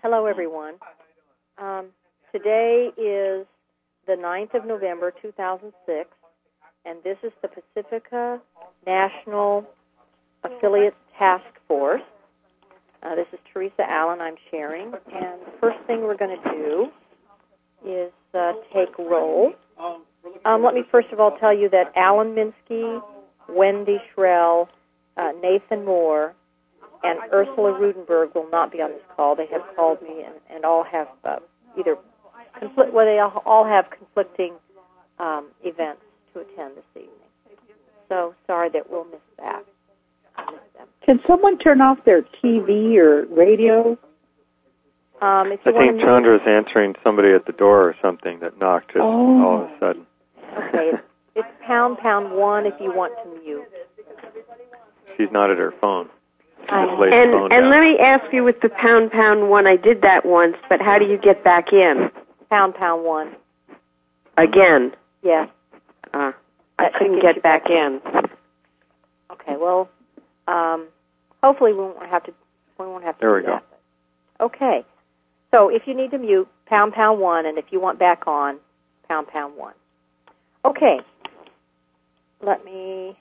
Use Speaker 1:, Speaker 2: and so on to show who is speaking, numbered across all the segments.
Speaker 1: Hello, everyone. Today is the 9th of November, 2006, and this is the Pacifica National Affiliate Task Force. This is Teresa Allen I'm sharing, and the first thing we're going to do is take roll. Let me first of all tell you that Alan Minsky, Wendy Shrell, Nathan Moore, and Ursula Rudenberg will not be on this call. They have called me and all have they all have conflicting events to attend this evening. So sorry that we'll miss that.
Speaker 2: Can someone turn off their TV or radio?
Speaker 3: I think Chandra's answering somebody at the door or something that knocked all of a sudden.
Speaker 1: Okay, it's #1 if you want to mute.
Speaker 3: She's not at her phone.
Speaker 4: And let me ask you with the #1, I did that once, but how do you get back in?
Speaker 1: #1.
Speaker 4: Again?
Speaker 1: Yes.
Speaker 4: I couldn't get back in.
Speaker 1: Okay, well, hopefully we won't have to
Speaker 3: there we
Speaker 1: do
Speaker 3: go.
Speaker 1: that. Okay. So if you need to mute, #1, and if you want back on, #1. Okay. Let me...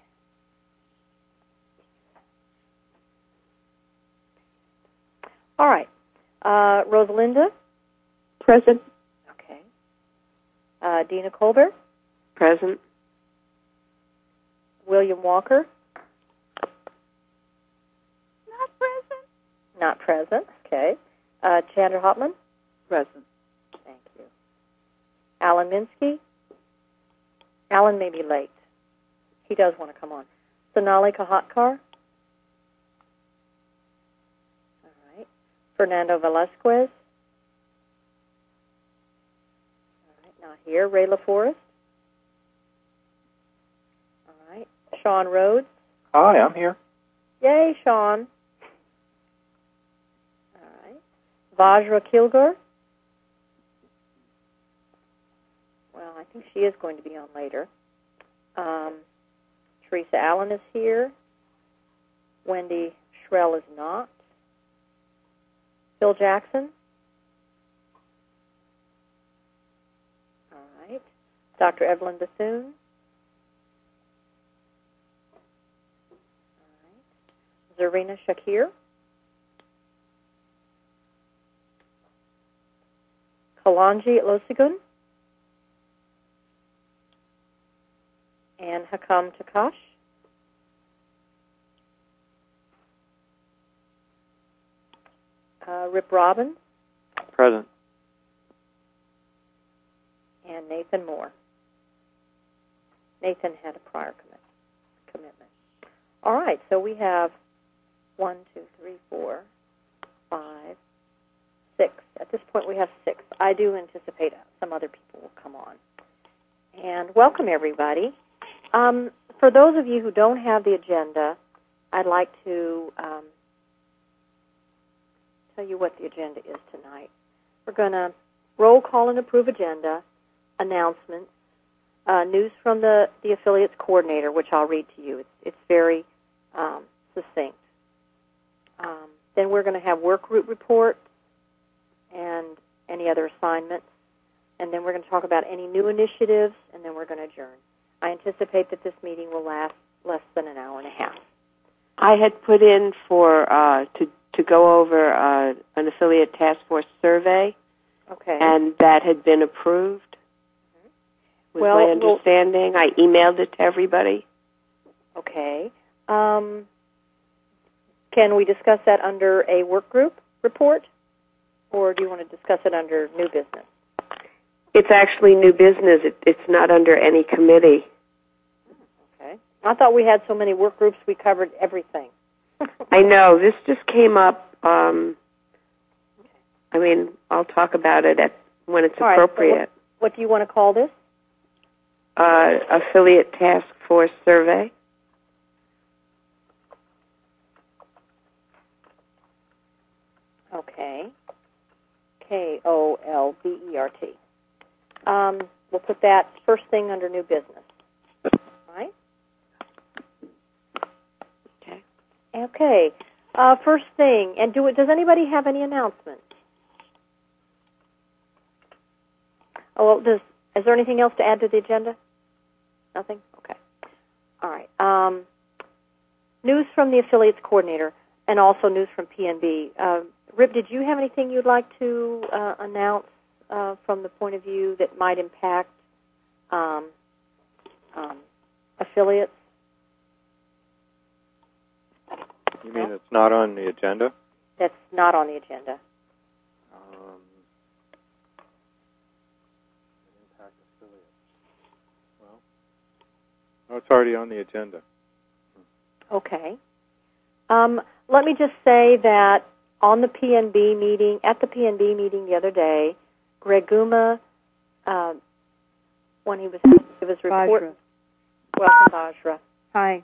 Speaker 1: All right. Rosalinda?
Speaker 2: Present.
Speaker 1: Okay. Dina Colbert?
Speaker 4: Present.
Speaker 1: William Walker? Not present. Okay. Chandra Hopman?
Speaker 2: Present.
Speaker 1: Thank you. Alan Minsky? Alan may be late. He does want to come on. Sonali Kahatkar? All right. Fernando Velasquez? All right, not here. Ray LaForest? All right. Sean Rhodes?
Speaker 5: Hi, I'm here.
Speaker 1: Yay, Sean. Vajra Kilgore? Well, I think she is going to be on later. Teresa Allen is here. Wendy Shrell is not. Phil Jackson? All right. Dr. Evelyn Bethune? All right. Zarina Shakir? Kalanji Losigun and Hakam Takash. Rip Robbins.
Speaker 3: Present.
Speaker 1: And Nathan Moore. Nathan had a prior commitment. All right, so we have 1, 2, 3, 4, 5, 6. At this point, we have 6. I do anticipate some other people will come on. And welcome, everybody. For those of you who don't have the agenda, I'd like to tell you what the agenda is tonight. We're going to roll call and approve agenda, announcements, news from the affiliates coordinator, which I'll read to you. It's very succinct. Then we're going to have work group reports and any other assignments. And then we're going to talk about any new initiatives, and then we're going to adjourn. I anticipate that this meeting will last less than an hour and a half.
Speaker 4: I had put in for to go over an affiliate task force survey,
Speaker 1: okay,
Speaker 4: and that had been approved. Was my understanding. I emailed it to everybody.
Speaker 1: Okay. Can we discuss that under a work group report, or do you want to discuss it under new business?
Speaker 4: It's actually new business. It's not under any committee.
Speaker 1: Okay. I thought we had so many work groups we covered everything.
Speaker 4: I know. This just came up. I mean, I'll talk about it when it's appropriate.
Speaker 1: So what do you want to call this?
Speaker 4: Affiliate Task Force Survey.
Speaker 1: Okay. KOLBERT. We'll put that first thing under new business. All right?
Speaker 4: Okay.
Speaker 1: Okay. First thing, and does anybody have any announcements? Oh, well, is there anything else to add to the agenda? Nothing? Okay. All right. News from the affiliates coordinator and also news from PNB. Rip, did you have anything you'd like to announce from the point of view that might impact affiliates?
Speaker 3: You mean it's not on the agenda?
Speaker 1: That's not on the agenda.
Speaker 3: Impact affiliates. Well, no, it's already on the agenda.
Speaker 1: Okay. Let me just say that on the PNB meeting, at the PNB meeting the other day, Greg Guma, when he was give his report.
Speaker 2: Bajra.
Speaker 1: Welcome, Bajra.
Speaker 2: Hi.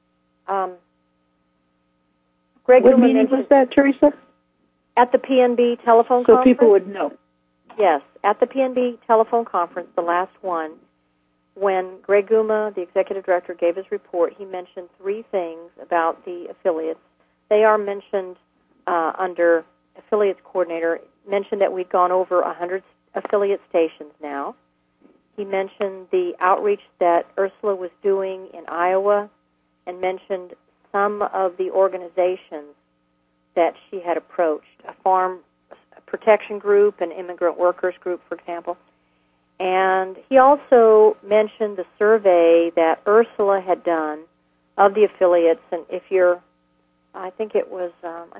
Speaker 1: Greg
Speaker 2: What
Speaker 1: Guma
Speaker 2: meeting was that, Teresa?
Speaker 1: At the PNB telephone
Speaker 2: so
Speaker 1: conference. So
Speaker 2: people would know.
Speaker 1: Yes, at the PNB telephone conference, the last one, when Greg Guma, the executive director, gave his report, he mentioned three things about the affiliates. They are mentioned under affiliates coordinator, mentioned that we'd gone over 100 affiliate stations now. He mentioned the outreach that Ursula was doing in Iowa and mentioned some of the organizations that she had approached, a farm protection group, an immigrant workers group, for example. And he also mentioned the survey that Ursula had done of the affiliates. And if you're, I think it was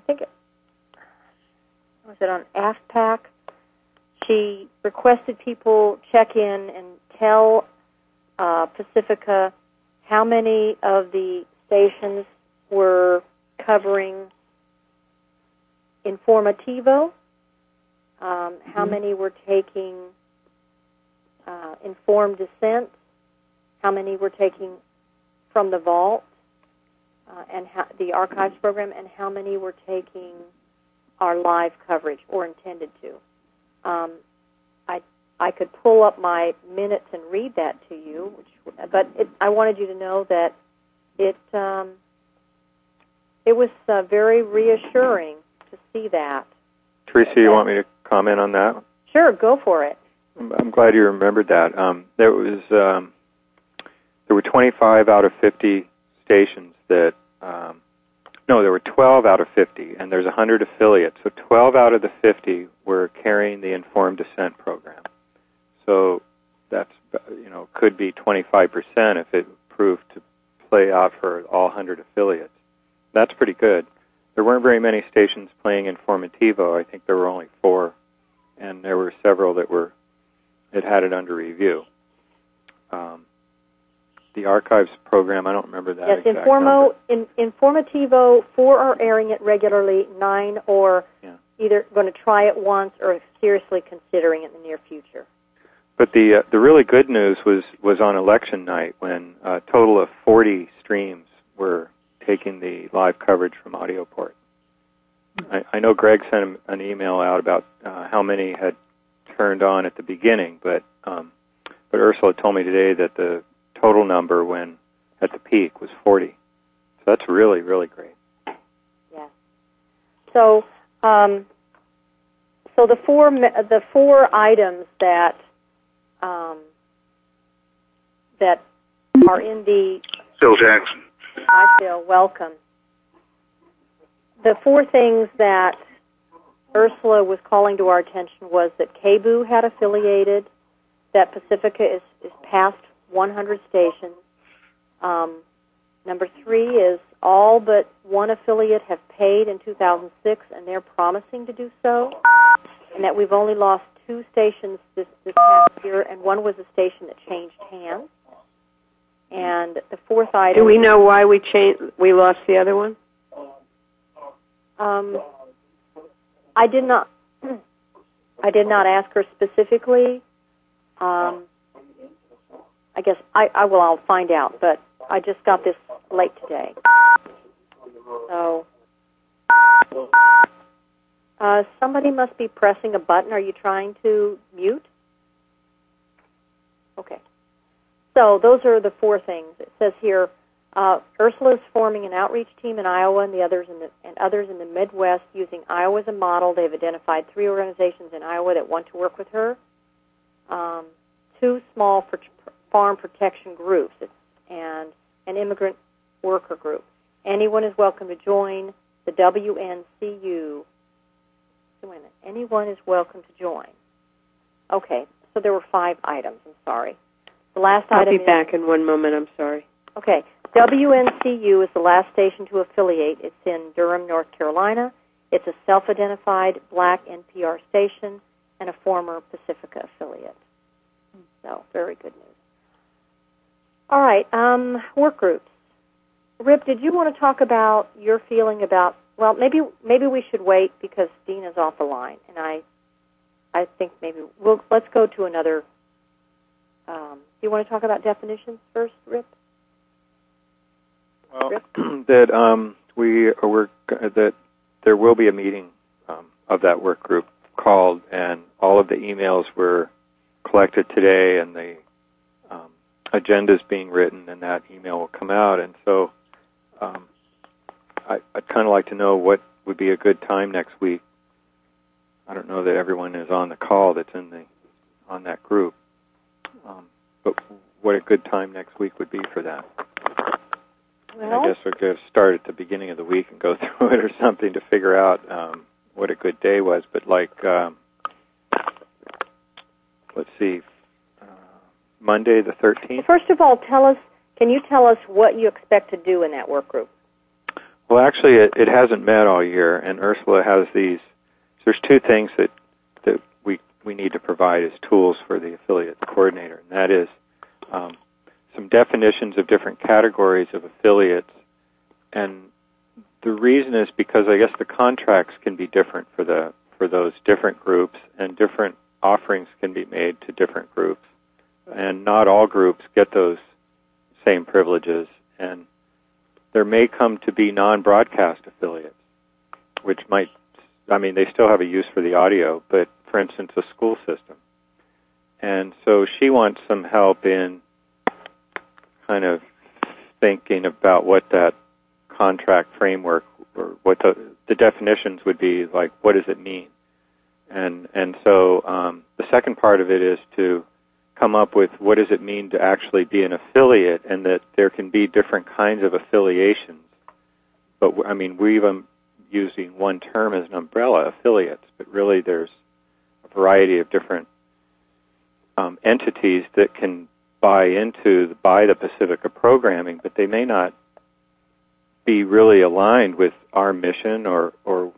Speaker 1: it on AFPAC? She requested people check in and tell Pacifica how many of the stations were covering Informativo, how many were taking Informed Dissent, how many were taking From the Vault, and the archives program, and how many were taking our live coverage or intended to. I could pull up my minutes and read that to you, but I wanted you to know that it was very reassuring to see that.
Speaker 3: Teresa, you want me to comment on that?
Speaker 1: Sure, go for it.
Speaker 3: I'm glad you remembered that. There were 25 out of 50 stations that. No, there were 12 out of 50, and there's 100 affiliates. So 12 out of the 50 were carrying the Informed Dissent program. So that's, could be 25% if it proved to play out for all 100 affiliates. That's pretty good. There weren't very many stations playing Informativo. I think there were only 4, and there were several that had it under review. The archives program, I don't remember that.
Speaker 1: Yes, Informativo, 4 are airing it regularly, 9 or either going to try it once or seriously considering it in the near future.
Speaker 3: But the really good news was on election night when a total of 40 streams were taking the live coverage from Audioport. I know Greg sent an email out about how many had turned on at the beginning, but Ursula told me today that the total number when at the peak was 40. So that's really, really great.
Speaker 1: Yeah. So, the four items that are in the
Speaker 5: Phil Jackson.
Speaker 1: Hi, Phil. Welcome. The 4 things that Ursula was calling to our attention was that KBOO had affiliated, that Pacifica is past 100 stations. Number 3 is all but one affiliate have paid in 2006, and they're promising to do so, and that we've only lost 2 stations this past year, and one was a station that changed hands. And the 4th item...
Speaker 4: Do we know why we lost the other one?
Speaker 1: I did not ask her specifically. I guess I'll find out, but I just got this late today. So, somebody must be pressing a button. Are you trying to mute? Okay. So those are the 4 things. It says here, Ursula is forming an outreach team in Iowa and others in the Midwest using Iowa as a model. They've identified 3 organizations in Iowa that want to work with her. 2 small farm protection groups and an immigrant worker group. Anyone is welcome to join the WNCU. Wait a minute. Anyone is welcome to join. Okay, so there were 5 items. I'm sorry. The last
Speaker 4: I'll
Speaker 1: item
Speaker 4: be back in one moment. I'm sorry.
Speaker 1: Okay. WNCU is the last station to affiliate. It's in Durham, North Carolina. It's a self-identified black NPR station and a former Pacifica affiliate. So, very good news. All right, work groups. Rip, did you want to talk about your feeling about, well, maybe we should wait because Dina's off the line, and I think maybe let's go to another. Do you want to talk about definitions first, Rip?
Speaker 3: Well, that there will be a meeting of that work group called, and all of the emails were collected today, and the agendas being written, and that email will come out. And so I'd kind of like to know what would be a good time next week. I don't know that everyone is on the call that's on that group, but what a good time next week would be for that.
Speaker 1: Well,
Speaker 3: I guess we're going to start at the beginning of the week and go through it or something to figure out what a good day was. But let's see, Monday the 13th?
Speaker 1: First of all, can you tell us what you expect to do in that work group?
Speaker 3: Well, actually, it hasn't met all year, and Ursula has these. There's 2 things that we need to provide as tools for the affiliate coordinator, and that is some definitions of different categories of affiliates. And the reason is because I guess the contracts can be different for those different groups, and different offerings can be made to different groups. And not all groups get those same privileges, and there may come to be non-broadcast affiliates, which they still have a use for the audio, but for instance, a school system. And so she wants some help in kind of thinking about what that contract framework or what the definitions would be, like what does it mean? And so the second part of it is to come up with what does it mean to actually be an affiliate, and that there can be different kinds of affiliations. But we're using one term as an umbrella, affiliates, but really there's a variety of different entities that can buy the Pacifica programming, but they may not be really aligned with our mission or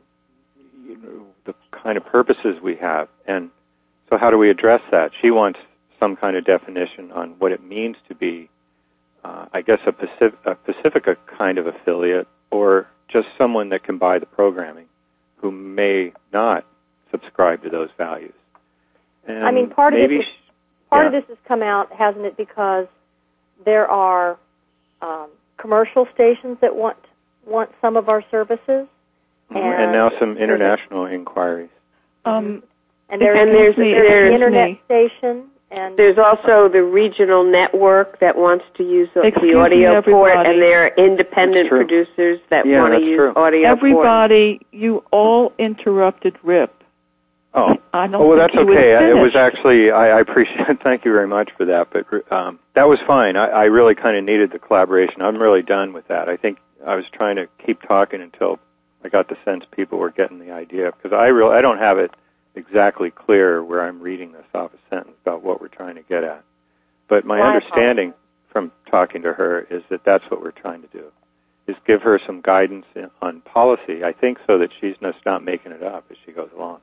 Speaker 3: the kind of purposes we have. And so how do we address that? She wants some kind of definition on what it means to be, a Pacifica kind of affiliate, or just someone that can buy the programming who may not subscribe to those values. And
Speaker 1: part of this has come out, hasn't it, because there are commercial stations that want some of our services.
Speaker 3: And now some international inquiries.
Speaker 1: And there's the internet station. And
Speaker 4: there's also the regional network that wants to use the audio port, and there are independent producers that want to use audio
Speaker 2: Everybody, you all interrupted Rip.
Speaker 3: Oh, well, that's okay. It was actually, I appreciate it. Thank you very much for that. But that was fine. I really kind of needed the collaboration. I'm really done with that. I think I was trying to keep talking until I got the sense people were getting the idea, because I don't have it exactly clear where I'm reading this off a sentence about what we're trying to get at. But my understanding from talking to her is that that's what we're trying to do, is give her some guidance on policy, I think, so that she's just not making it up as she goes along.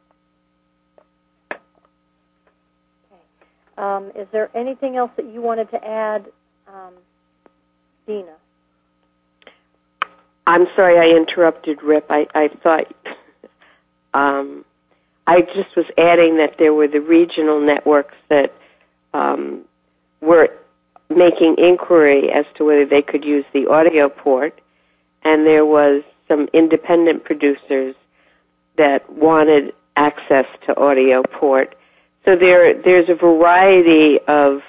Speaker 1: Is there anything else that you wanted to add, Dina?
Speaker 4: I'm sorry I interrupted, Rip. I thought... I just was adding that there were the regional networks that were making inquiry as to whether they could use the audio port, and there was some independent producers that wanted access to audio port. So there's a variety of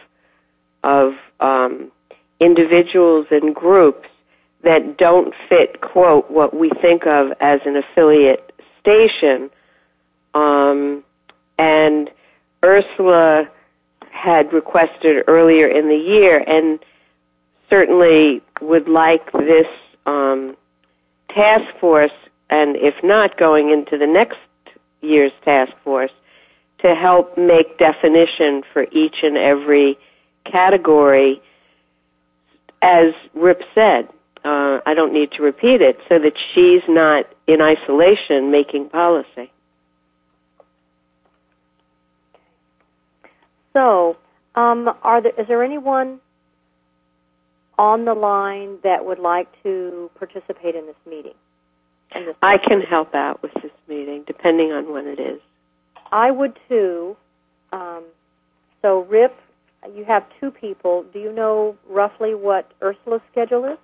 Speaker 4: individuals and groups that don't fit, quote, what we think of as an affiliate station. And Ursula had requested earlier in the year, and certainly would like this task force, and if not, going into the next year's task force, to help make definition for each and every category, as Rip said. I don't need to repeat it, so that she's not in isolation making policy.
Speaker 1: So, is there anyone on the line that would like to participate in this meeting?
Speaker 4: I can help out with this meeting, depending on when it is.
Speaker 1: I would too. So, Rip, you have two people. Do you know roughly what Ursula's schedule is?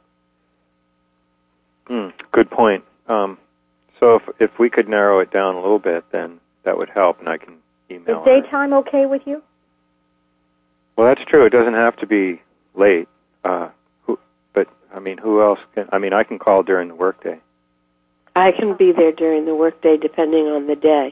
Speaker 3: Good point. So if we could narrow it down a little bit, then that would help, and I can email her.
Speaker 1: Is daytime okay with you?
Speaker 3: Well, that's true. It doesn't have to be late. But, I mean, who else can? I mean, I can call during the workday.
Speaker 4: I can be there during the workday, depending on the day.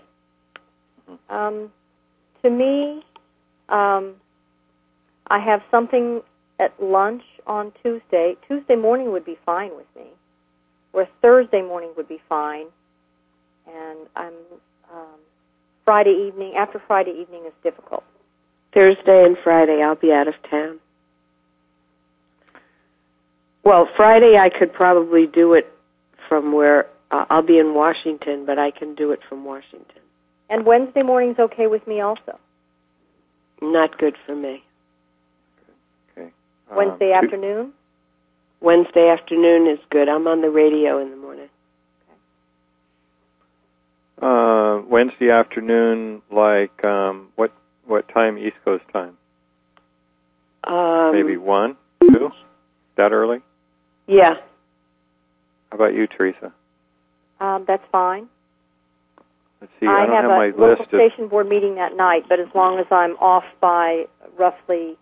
Speaker 1: To me, I have something at lunch on Tuesday. Tuesday morning would be fine with me, or Thursday morning would be fine. And Friday evening, after Friday evening is difficult.
Speaker 4: Thursday and Friday, I'll be out of town. Well, Friday I could probably do it from where I'll be in Washington, but I can do it from Washington.
Speaker 1: And Wednesday morning's okay with me also.
Speaker 4: Not good for me.
Speaker 3: Okay.
Speaker 1: Wednesday afternoon?
Speaker 4: Wednesday afternoon is good. I'm on the radio in the morning.
Speaker 3: Wednesday afternoon, like what time? East Coast time? Maybe 1, 2? That early?
Speaker 4: Yeah.
Speaker 3: How about you, Teresa?
Speaker 1: That's fine.
Speaker 3: Let's see. I don't have my
Speaker 1: a local
Speaker 3: list
Speaker 1: station board meeting that night, but as long as I'm off by roughly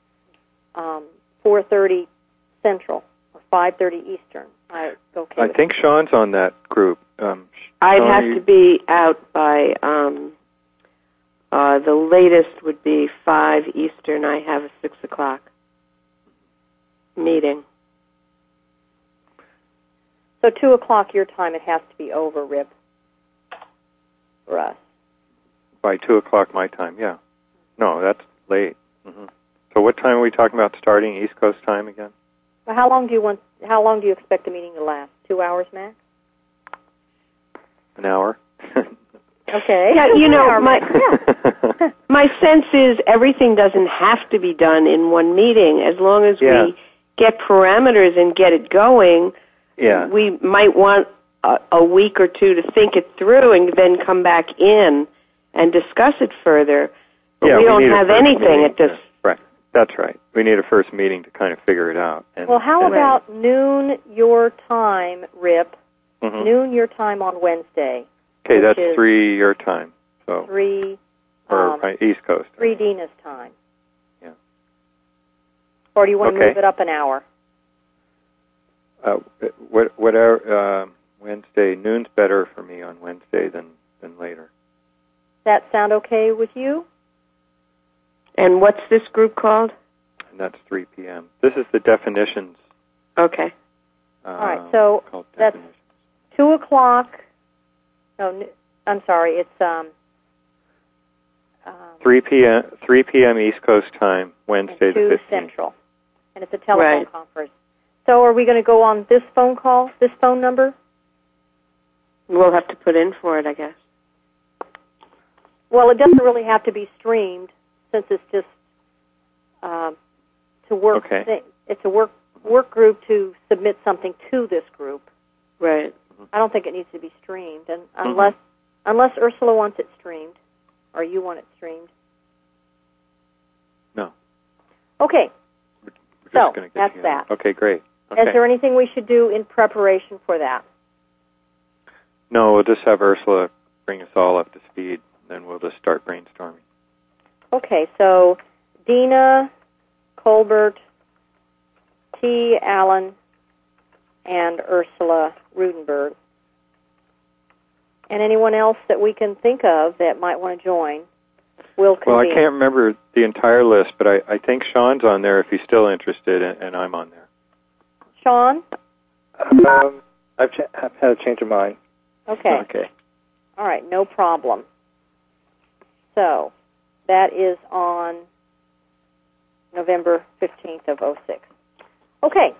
Speaker 1: 4:30 Central or 5:30 Eastern, it's okay.
Speaker 3: I think Sean's on that group.
Speaker 4: I'd have to be out by the latest would be 5 Eastern. I have a 6 o'clock meeting.
Speaker 1: So 2 o'clock your time, it has to be over, Rip, for us.
Speaker 3: By 2 o'clock my time, yeah. No, that's late. Mm-hmm. So what time are we talking about starting East Coast time again?
Speaker 1: Well, how long do you expect the meeting to last? 2 hours max?
Speaker 3: An hour.
Speaker 1: Okay.
Speaker 4: Yeah, my sense is everything doesn't have to be done in one meeting. As long as we get parameters and get it going, we might want a week or two to think it through and then come back in and discuss it further. But we don't have anything at this.
Speaker 3: Right. That's right. We need a first meeting to kind of figure it out.
Speaker 1: Well, how about noon your time, Rip? Mm-hmm. Noon your time on Wednesday.
Speaker 3: Okay, that's 3 your time. So
Speaker 1: 3
Speaker 3: East Coast.
Speaker 1: 3 Dina's time.
Speaker 3: Yeah.
Speaker 1: Or do you want to move it up an hour?
Speaker 3: Whatever. Wednesday noon's better for me on Wednesday than later.
Speaker 1: That sound okay with you?
Speaker 4: And what's this group called?
Speaker 3: And that's 3 p.m. This is the definitions.
Speaker 4: Okay.
Speaker 1: All right. So that's 2 o'clock. No, I'm sorry. It's
Speaker 3: 3 p.m. East Coast time, Wednesday the 15th.
Speaker 1: 2 Central, and it's a telephone conference. So, are we going to go on this phone call, this phone number?
Speaker 4: We'll have to put in for it, I guess.
Speaker 1: Well, it doesn't really have to be streamed, since it's just to work.
Speaker 3: Okay.
Speaker 1: It's a work group to submit something to this group.
Speaker 4: Right.
Speaker 1: I don't think it needs to be streamed, and unless Ursula wants it streamed, or you want it streamed.
Speaker 3: No.
Speaker 1: Okay.
Speaker 3: We're
Speaker 1: so that's that.
Speaker 3: Okay, great. Okay.
Speaker 1: Is there anything we should do in preparation for that?
Speaker 3: No, we'll just have Ursula bring us all up to speed, and then we'll just start brainstorming.
Speaker 1: Okay, so Dina, Colbert, T. Allen, and Ursula Rudenberg. And anyone else that we can think of that might want to join. will convene.
Speaker 3: Well, I can't remember the entire list, but I think Sean's on there if he's still interested, and I'm on there.
Speaker 1: Sean?
Speaker 5: I've had a change of mind.
Speaker 1: Okay. All right, no problem. So, that is on November 15th of 06. Okay.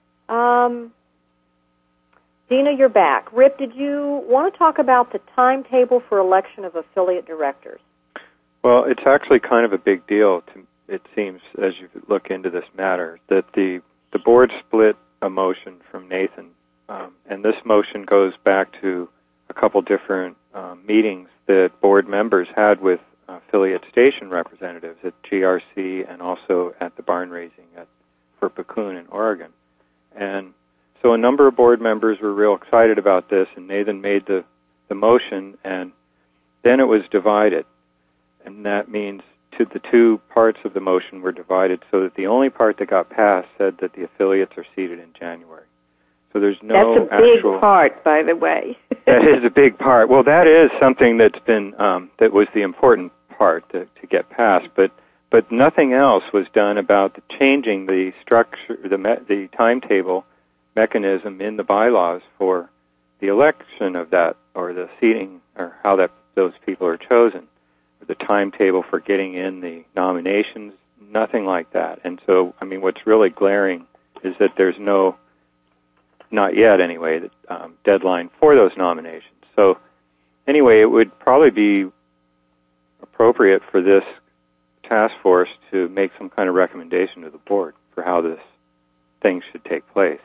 Speaker 1: Dina, you're back. Rip, did you want to talk about the timetable for election of affiliate directors?
Speaker 3: Well, it's actually kind of a big deal, it seems, as you look into this matter, that the board split a motion from Nathan, and this motion goes back to a couple different meetings that board members had with affiliate station representatives at GRC and also at the barn raising for Piccoon in Oregon. And so a number of board members were real excited about this, and Nathan made the motion, and then it was divided. And that means the two parts of the motion were divided so that the only part that got passed said that the affiliates are seated in January. So there's no
Speaker 4: That's a big part, by the way.
Speaker 3: That is a big part. Well, that is something that's been, that was the important part to get passed, but nothing else was done about changing the structure, the timetable mechanism in the bylaws for the election of that, or the seating, or how those people are chosen, or the timetable for getting in the nominations, nothing like that. And so, I mean, what's really glaring is that there's no, not yet anyway, the deadline for those nominations. So anyway, it would probably be appropriate for this task force to make some kind of recommendation to the board for how this thing should take place.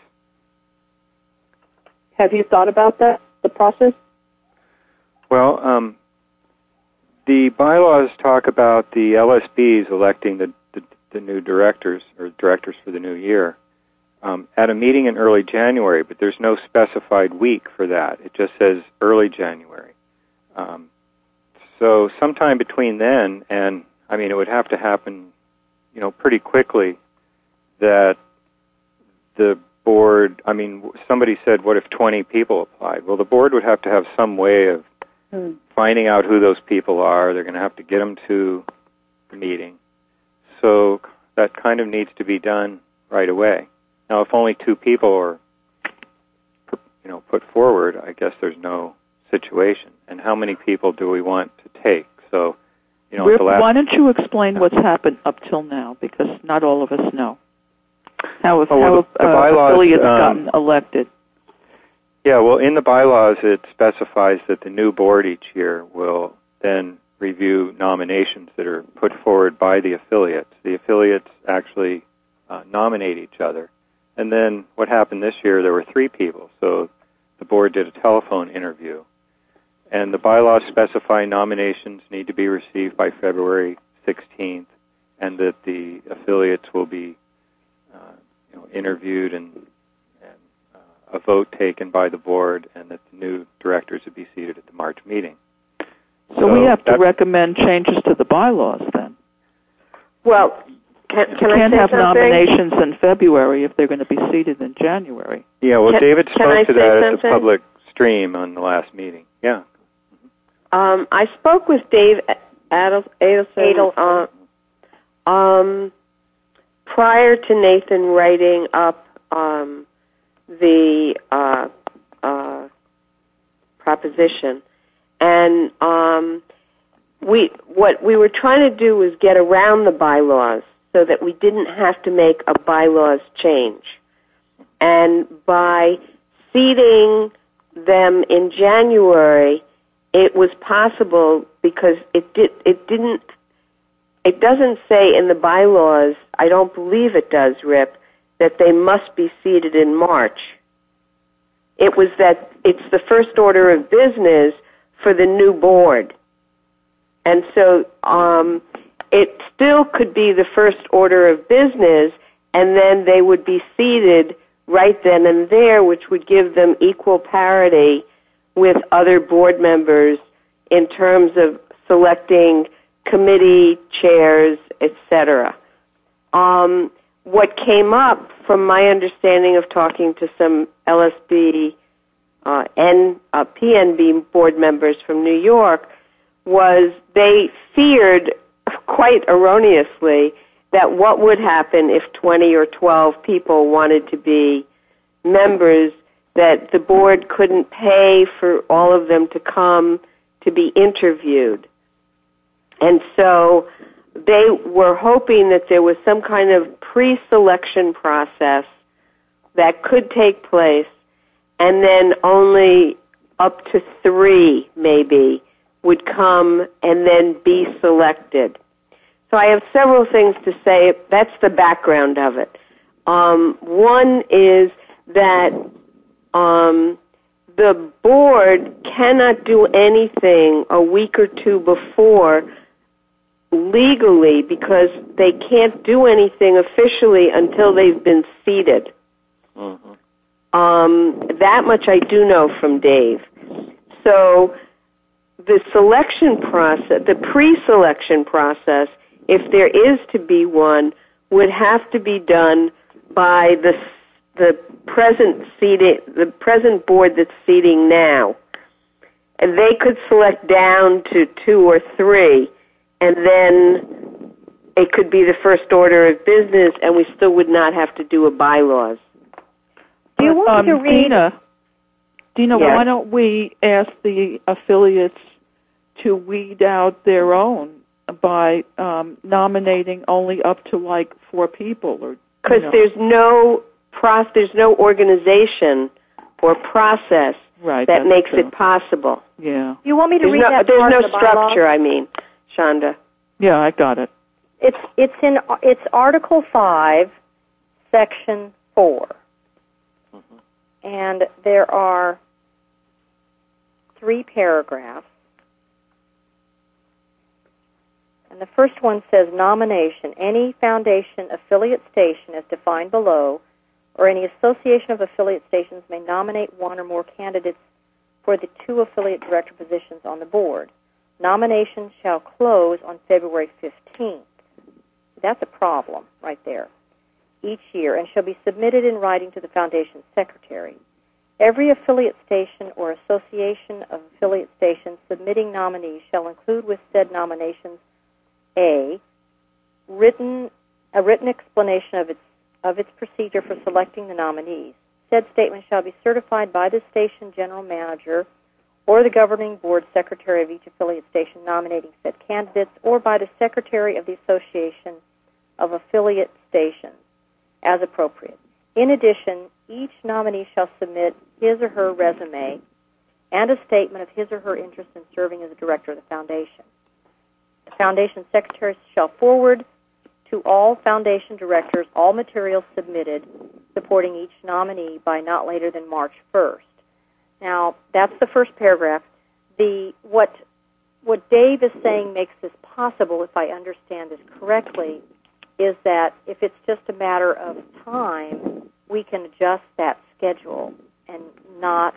Speaker 2: Have you thought about that, the process?
Speaker 3: Well, the bylaws talk about the LSBs electing the new directors, or directors for the new year, at a meeting in early January, but there's no specified week for that. It just says early January. So sometime between then and, I mean, it would have to happen, pretty quickly, that the board, I mean, somebody said, what if 20 people applied? Well, the board would have to have some way of finding out who those people are. They're going to have to get them to the meeting. So that kind of needs to be done right away. Now, if only 2 people are, put forward, I guess there's no situation. And how many people do we want to take? So,
Speaker 6: Rip, why don't you explain what's happened up till now, because not all of us know. How bylaws, affiliates gotten elected?
Speaker 3: Yeah, well, in the bylaws, it specifies that the new board each year will then review nominations that are put forward by the affiliates. The affiliates actually nominate each other. And then what happened this year, there were 3 people, so the board did a telephone interview. And the bylaws specify nominations need to be received by February 16th, and that the affiliates will be interviewed and a vote taken by the board, and that the new directors would be seated at the March meeting.
Speaker 6: So we have to recommend changes to the bylaws then.
Speaker 4: Well, can I
Speaker 6: can't
Speaker 4: say
Speaker 6: have
Speaker 4: something?
Speaker 6: Nominations in February if they're going to be seated in January.
Speaker 3: Yeah, well, David spoke to that at the
Speaker 4: something?
Speaker 3: public stream on the last meeting. Yeah.
Speaker 4: I spoke with Dave Adelson. Prior to Nathan writing up the proposition, and what we were trying to do was get around the bylaws so that we didn't have to make a bylaws change. And by seating them in January, it was possible because it doesn't say in the bylaws, I don't believe it does, Rip, that they must be seated in March. It was that it's the first order of business for the new board. And so it still could be the first order of business, and then they would be seated right then and there, which would give them equal parity with other board members in terms of selecting committee chairs, etc. What came up from my understanding of talking to some LSB and PNB board members from New York was they feared, quite erroneously, that what would happen if 20 or 12 people wanted to be members, that the board couldn't pay for all of them to come to be interviewed. And so they were hoping that there was some kind of pre-selection process that could take place, and then only up to 3, maybe, would come and then be selected. So I have several things to say. That's the background of it. One is that the board cannot do anything a week or two before legally, because they can't do anything officially until they've been seated. Mm-hmm. That much I do know from Dave. So the selection process, the pre-selection process, if there is to be one, would have to be done by the present board that's seating now. And they could select down to 2 or 3, and then it could be the first order of business, and we still would not have to do a bylaws.
Speaker 1: Do you want to read?
Speaker 6: Dina, yes. Why don't we ask the affiliates to weed out their own by nominating only up to 4 people?
Speaker 4: Because there's no organization or process that makes it possible.
Speaker 6: Yeah.
Speaker 1: You want me to read that?
Speaker 4: There's no structure. I mean, Shonda.
Speaker 6: Yeah, I got it.
Speaker 1: It's Article 5, Section 4. Mm-hmm. And there are 3 paragraphs. And the first one says, nomination. Any foundation affiliate station as defined below, or any association of affiliate stations may nominate one or more candidates for the 2 affiliate director positions on the board. Nominations shall close on February 15th. That's a problem right there. Each year, and shall be submitted in writing to the foundation's secretary. Every affiliate station or association of affiliate stations submitting nominees shall include with said nominations a written explanation of its procedure for selecting the nominees. Said statement shall be certified by the station general manager or the governing board secretary of each affiliate station nominating said candidates, or by the secretary of the association of affiliate stations, as appropriate. In addition, each nominee shall submit his or her resume and a statement of his or her interest in serving as a director of the foundation. The foundation secretary shall forward to all foundation directors all materials submitted supporting each nominee by not later than March 1st. Now, that's the first paragraph. What Dave is saying makes this possible, if I understand this correctly, is that if it's just a matter of time, we can adjust that schedule and not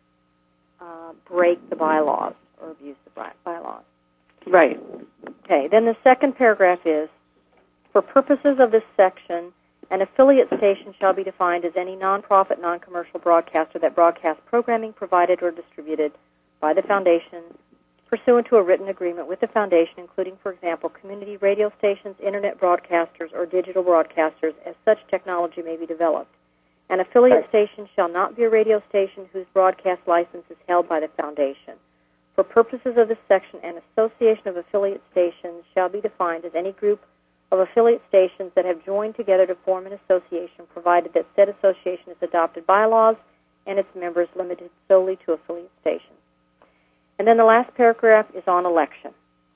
Speaker 1: break the bylaws or abuse the bylaws.
Speaker 4: Right.
Speaker 1: Okay, then the second paragraph is, for purposes of this section, an affiliate station shall be defined as any nonprofit, non-commercial broadcaster that broadcasts programming provided or distributed by the foundation pursuant to a written agreement with the foundation, including, for example, community radio stations, internet broadcasters, or digital broadcasters, as such technology may be developed. An affiliate station shall not be a radio station whose broadcast license is held by the foundation. For purposes of this section, an association of affiliate stations shall be defined as any group of affiliate stations that have joined together to form an association, provided that said association has adopted bylaws and its members limited solely to affiliate stations. And then the last paragraph is on election.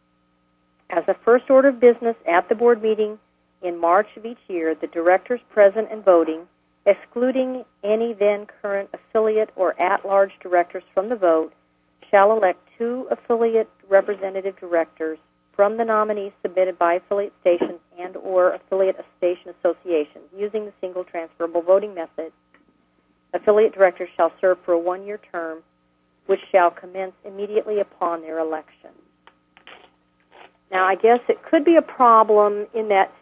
Speaker 1: As a first order of business at the board meeting in March of each year, the directors present and voting, excluding any then current affiliate or at-large directors from the vote, shall elect 2 affiliate representative directors from the nominees submitted by affiliate stations and or affiliate station associations using the single transferable voting method. Affiliate directors shall serve for a 1-year term, which shall commence immediately upon their election. Now, I guess it could be a problem in that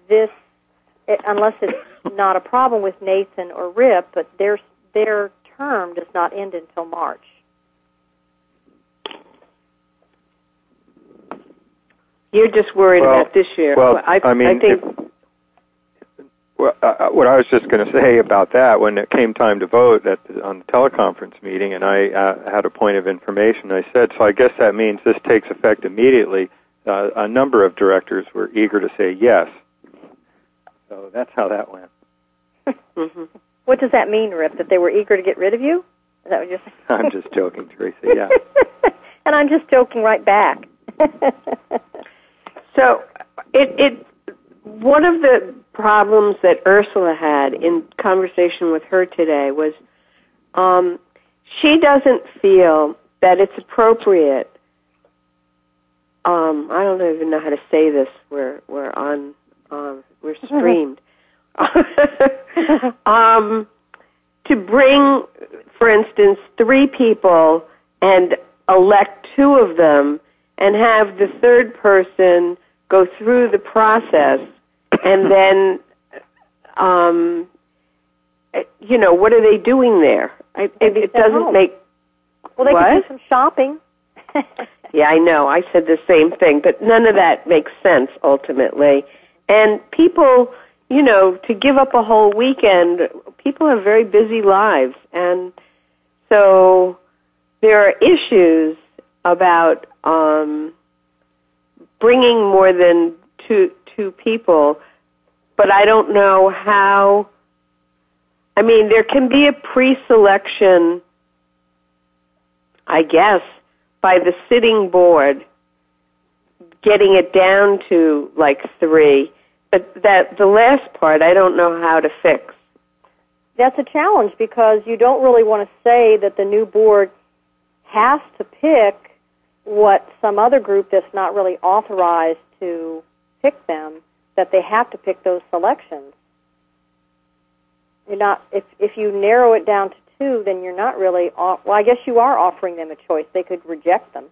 Speaker 1: unless it's not a problem with Nathan or Rip, but their term does not end until March.
Speaker 4: You're just worried about this year.
Speaker 3: Well,
Speaker 4: I think.
Speaker 3: What I was just going to say about that, when it came time to vote on the teleconference meeting, and I had a point of information, I said, so I guess that means this takes effect immediately. A number of directors were eager to say yes. So that's how that went.
Speaker 1: Mm-hmm. What does that mean, Rip, that they were eager to get rid of you? Is that what you're saying?
Speaker 3: I'm just joking, Teresa, yeah.
Speaker 1: And I'm just joking right back.
Speaker 4: So one of the problems that Ursula had in conversation with her today was she doesn't feel that it's appropriate. I don't even know how to say this. We're streamed. To bring, for instance, 3 people and elect 2 of them and have the third person go through the process and then, what are they doing there? It doesn't make...
Speaker 1: Well, they could do some shopping.
Speaker 4: Yeah, I know. I said the same thing, but none of that makes sense ultimately. And people, to give up a whole weekend, people have very busy lives. And so there are issues about bringing more than two people, but I don't know how. I mean, there can be a pre-selection, I guess, by the sitting board, getting it down to like 3, but that the last part I don't know how to fix.
Speaker 1: That's a challenge because you don't really want to say that the new board has to pick what some other group that's not really authorized to pick them, that they have to pick those selections. You're not, if you narrow it down to 2, then you're not really, well, I guess you are offering them a choice. They could reject them.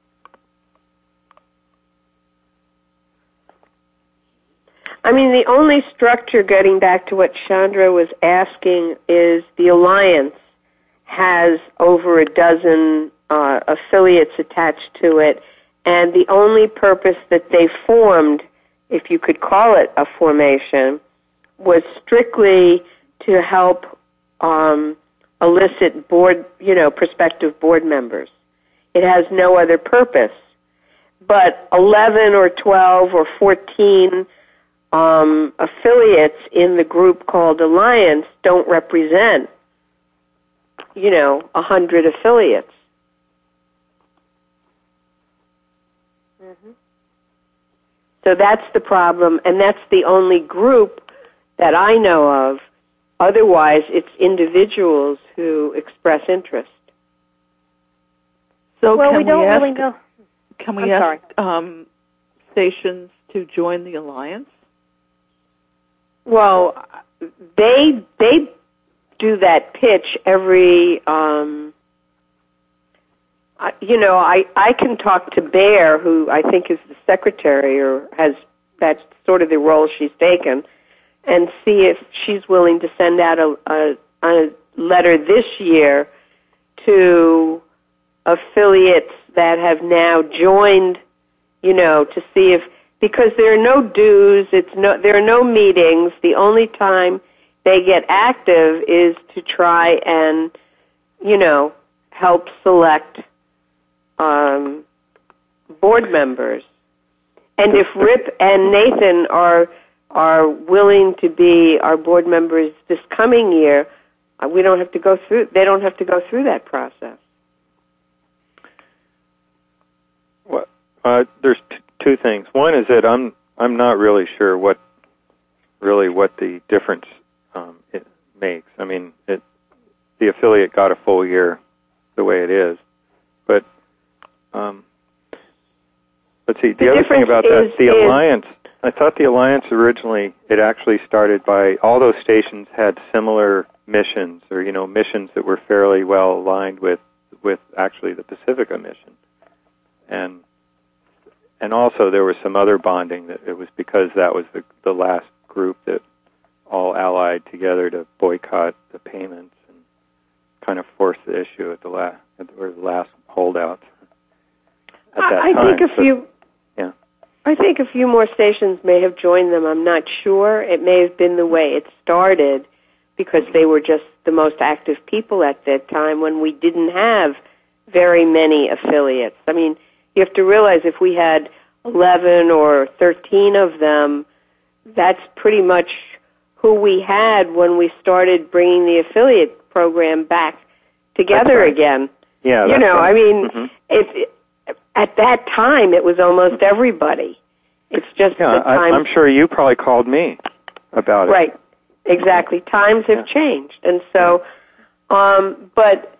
Speaker 4: I mean, the only structure, getting back to what Chandra was asking, is the Alliance has over a dozen affiliates attached to it, and the only purpose that they formed, if you could call it a formation, was strictly to help elicit prospective board members. It has no other purpose. But 11 or 12 or 14 affiliates in the group called Alliance don't represent, 100 affiliates. Mm-hmm. So that's the problem, and that's the only group that I know of. Otherwise, it's individuals who express interest.
Speaker 6: So
Speaker 1: we don't really know.
Speaker 6: Can we ask stations to join the Alliance?
Speaker 4: Well, they do that pitch every. I can talk to Bear, who I think is the secretary, or that's sort of the role she's taken, and see if she's willing to send out a letter this year to affiliates that have now joined, to see if, because there are no dues, there are no meetings. The only time they get active is to try and, help select board members. And if Rip and Nathan are willing to be our board members this coming year, they don't have to go through that process.
Speaker 3: Well, there's 2 things. One is that I'm not really sure what the difference it makes. I mean, the affiliate got a full year the way it is, but let's see. The other thing about that, the Alliance. I thought the Alliance originally, it actually started by, all those stations had similar missions, or, missions that were fairly well aligned with actually the Pacifica mission. And also there was some other bonding, that it was because that was the last group that all allied together to boycott the payments and kind of force the issue at the last holdouts at that time.
Speaker 4: I think I think a few more stations may have joined them. I'm not sure. It may have been the way it started because they were just the most active people at that time when we didn't have very many affiliates. I mean, you have to realize if we had 11 or 13 of them, that's pretty much who we had when we started bringing the affiliate program back together again.
Speaker 3: Yeah,
Speaker 4: you know, right. I mean, at that time it was almost everybody. It's just the time.
Speaker 3: I'm sure you probably called me about it.
Speaker 4: Right, exactly. Times have changed, and so, but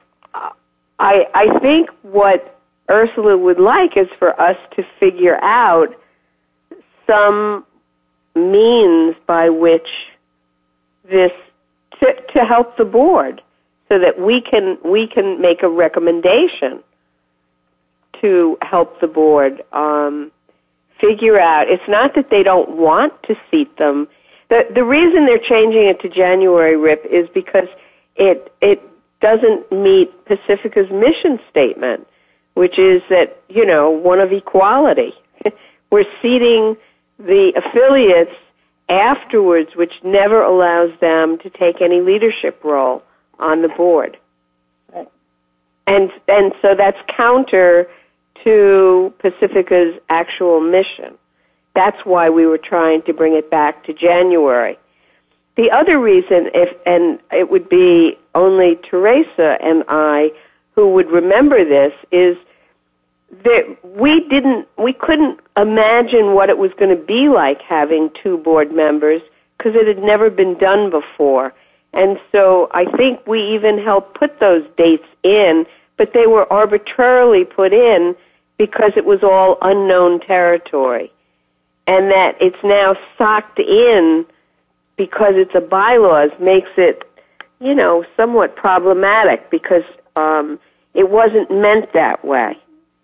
Speaker 4: I think what Ursula would like is for us to figure out some means by which this to help the board, so that we can make a recommendation to help the board figure out. It's not that they don't want to seat them. The reason they're changing it to January, Rip, is because it doesn't meet Pacifica's mission statement, which is that, you know, one of equality. We're seating the affiliates afterwards, which never allows them to take any leadership role on the board. Right. And so that's counter to Pacifica's actual mission. That's why we were trying to bring it back to January. The other reason, and it would be only Teresa and I who would remember this, is that we couldn't imagine what it was going to be like having two board members because it had never been done before. And so I think we even helped put those dates in, but they were arbitrarily put in because it was all unknown territory. And that it's now socked in because it's a bylaws makes it, you know, somewhat problematic because it wasn't meant that way.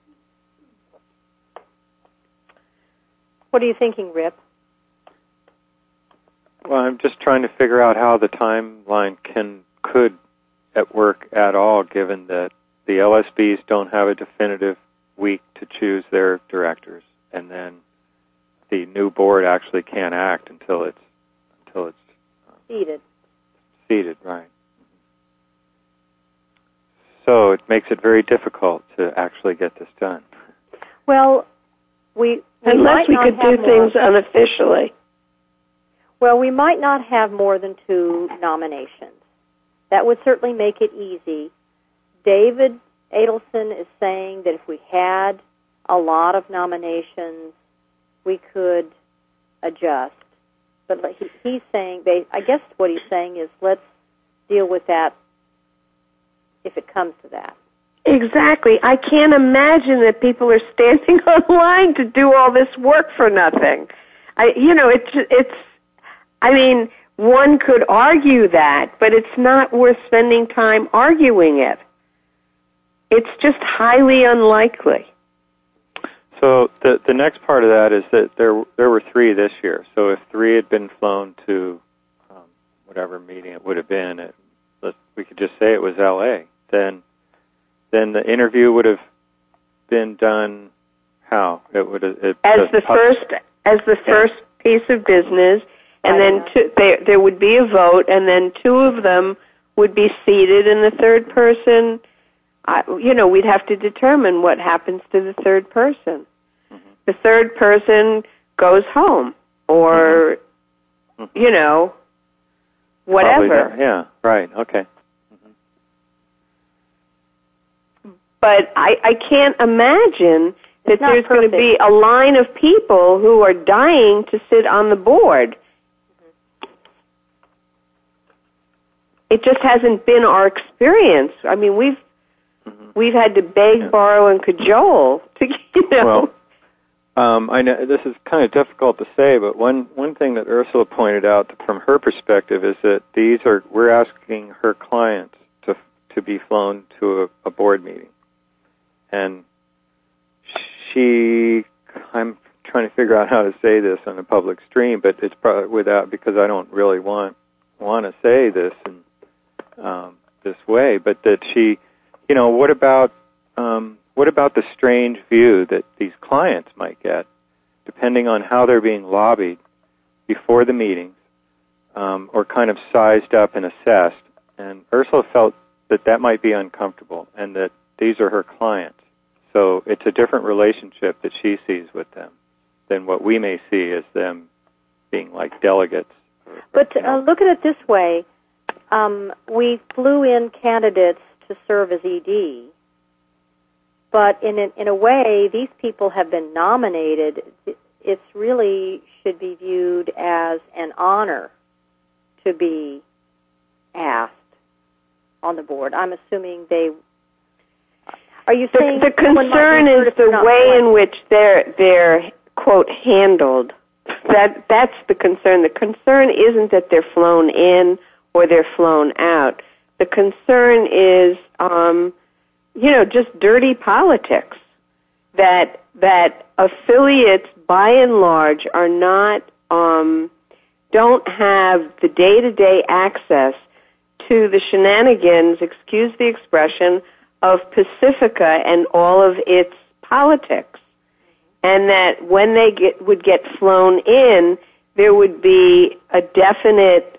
Speaker 1: What are you thinking, Rip?
Speaker 3: Well, I'm just trying to figure out how the timeline could work at all, given that the LSBs don't have a definitive week to choose their directors, and then the new board actually can't act until it's
Speaker 1: seated.
Speaker 3: Seated, right. So it makes it very difficult to actually get this done.
Speaker 1: Well,
Speaker 4: unless we could do things unofficially.
Speaker 1: Well, we might not have more than 2 nominations. That would certainly make it easy. David Adelson is saying that if we had a lot of nominations, we could adjust. But he's saying, I guess what he's saying is let's deal with that if it comes to that.
Speaker 4: Exactly. I can't imagine that people are standing online to do all this work for nothing. I mean, one could argue that, but it's not worth spending time arguing it. It's just highly unlikely.
Speaker 3: So the next part of that is that there were 3 this year. So if 3 had been flown to whatever meeting it would have been, we could just say it was L.A. Then the interview would have been done how? It would have
Speaker 4: as the first piece of business, and then there would be a vote, and then 2 of them would be seated, and the third person, we'd have to determine what happens to the third person. Mm-hmm. The third person goes home, or whatever.
Speaker 3: Yeah, right. Okay.
Speaker 4: But I can't imagine that there's going to be a line of people who are dying to sit on the board. Mm-hmm. It just hasn't been our experience. I mean, we've had to beg, borrow, and cajole to,
Speaker 3: Well, I know this is kind of difficult to say, but one thing that Ursula pointed out from her perspective is that we're asking her clients to be flown to a board meeting. And I'm trying to figure out how to say this on a public stream, but it's probably because I don't really want to say this in this way, but that she, what about the strange view that these clients might get depending on how they're being lobbied before the meetings, or kind of sized up and assessed. And Ursula felt that might be uncomfortable, and that these are her clients. So it's a different relationship that she sees with them than what we may see as them being like delegates.
Speaker 1: But look at it this way. We flew in candidates to serve as ED, but in a way, these people have been nominated. It really should be viewed as an honor to be asked on the board. I'm assuming they... Are you saying...
Speaker 4: The concern is the way in which they're, quote, handled. That's the concern. The concern isn't that they're flown in or they're flown out. The concern is, just dirty politics. That affiliates, by and large, are not, don't have the day-to-day access to the shenanigans, excuse the expression, of Pacifica and all of its politics. And that when they would get flown in, there would be a definite,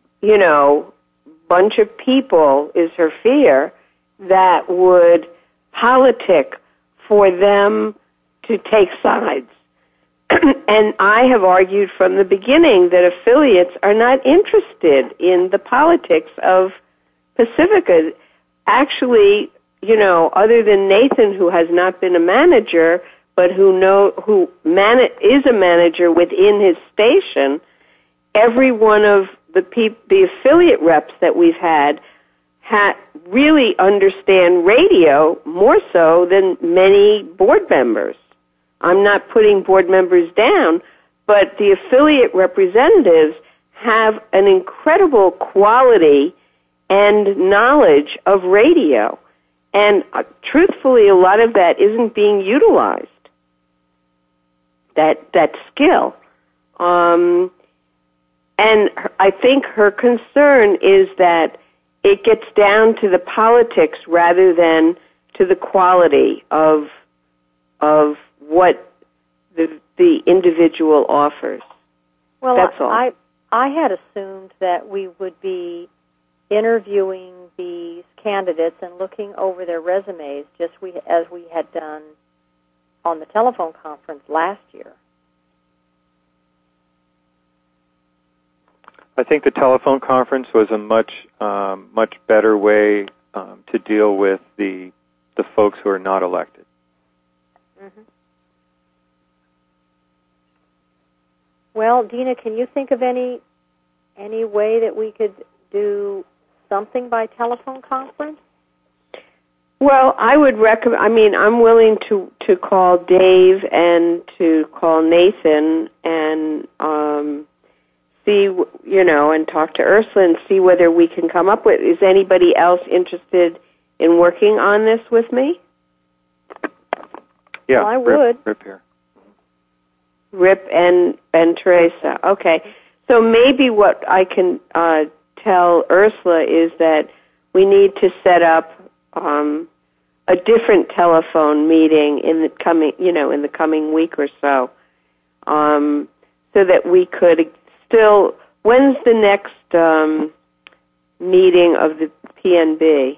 Speaker 4: bunch of people, is her fear, that would politic for them to take sides. And I have argued from the beginning that affiliates are not interested in the politics of Pacifica. Actually, other than Nathan, who has not been a manager, but who is a manager within his station, every one of the affiliate reps that we've had really understand radio more so than many board members. I'm not putting board members down, but the affiliate representatives have an incredible quality and knowledge of radio. And truthfully, a lot of that isn't being utilized, that skill. And I think her concern is that it gets down to the politics rather than to the quality of what the individual offers.
Speaker 1: Well,
Speaker 4: that's all.
Speaker 1: I had assumed that we would be interviewing these candidates and looking over their resumes as we had done on the telephone conference last year.
Speaker 3: I think the telephone conference was a much better way to deal with the folks who are not elected.
Speaker 1: Mm-hmm. Well, Dina, can you think of any way that we could do something by telephone conference?
Speaker 4: Well, I would recommend. I'm willing to call Dave and to call Nathan and see, and talk to Ursula and see whether we can come up with. Is anybody else interested in working on this with me?
Speaker 3: Yeah,
Speaker 1: well, I would.
Speaker 3: Rip here.
Speaker 4: Rip and Teresa. Okay, so maybe what I can tell Ursula is that we need to set up a different telephone meeting in the coming week or so, so that we could still. When's the next meeting of the PNB?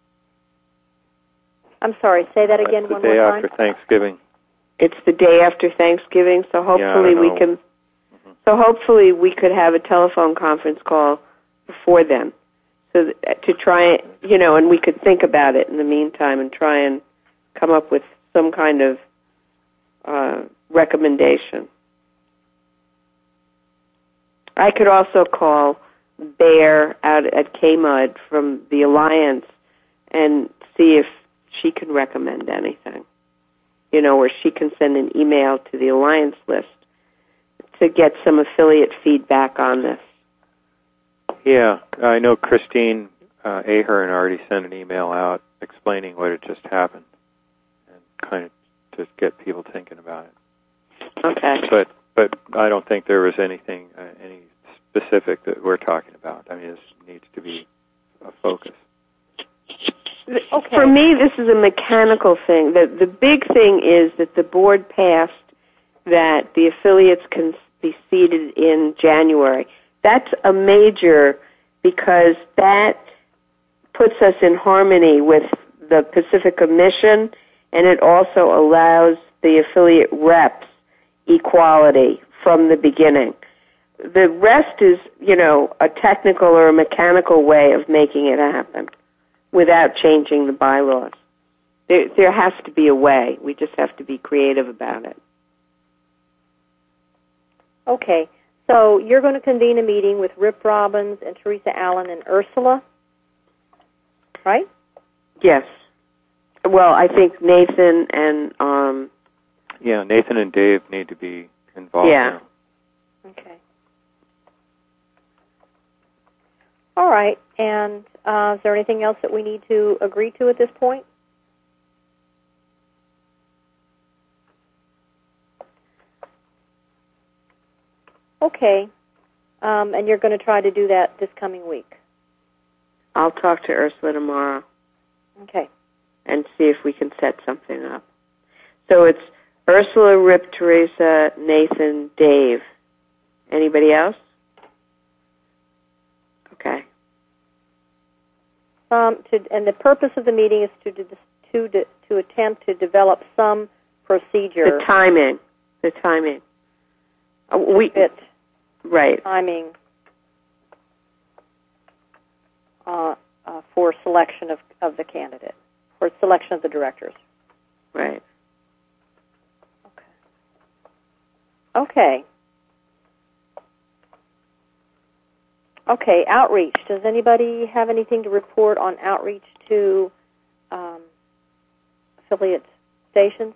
Speaker 1: I'm sorry. Say that again one more time.
Speaker 3: The day after Thanksgiving.
Speaker 4: It's the day after Thanksgiving, so hopefully we can. Mm-hmm. So hopefully we could have a telephone conference call before then, so to try, and we could think about it in the meantime and try and come up with some kind of recommendation. I could also call Bear out at KMUD from the Alliance and see if she can recommend anything, or she can send an email to the Alliance list to get some affiliate feedback on this.
Speaker 3: Yeah, I know Christine Ahern already sent an email out explaining what had just happened and kind of to get people thinking about it.
Speaker 4: Okay.
Speaker 3: But I don't think there was anything, any specific that we're talking about. This needs to be a focus.
Speaker 1: Okay.
Speaker 4: For me, this is a mechanical thing. The big thing is that the board passed that the affiliates can be seated in January. That's a major, because that puts us in harmony with the Pacifica mission, and it also allows the affiliate reps equality from the beginning. The rest is, a technical or a mechanical way of making it happen without changing the bylaws. There has to be a way. We just have to be creative about it.
Speaker 1: Okay. So you're going to convene a meeting with Rip Robbins and Teresa Allen and Ursula, right?
Speaker 4: Yes. Well, I think Nathan and...
Speaker 3: Nathan and Dave need to be involved now.
Speaker 1: Okay. All right. And is there anything else that we need to agree to at this point? Okay. And you're going to try to do that this coming week?
Speaker 4: I'll talk to Ursula tomorrow.
Speaker 1: Okay.
Speaker 4: And see if we can set something up. So it's Ursula, Rip, Teresa, Nathan, Dave. Anybody else? Okay.
Speaker 1: And the purpose of the meeting is to attempt to develop some procedure.
Speaker 4: The timing. Right.
Speaker 1: Timing for selection of the candidate, for selection of the directors.
Speaker 4: Right.
Speaker 1: Okay. Okay, outreach. Does anybody have anything to report on outreach to affiliate stations?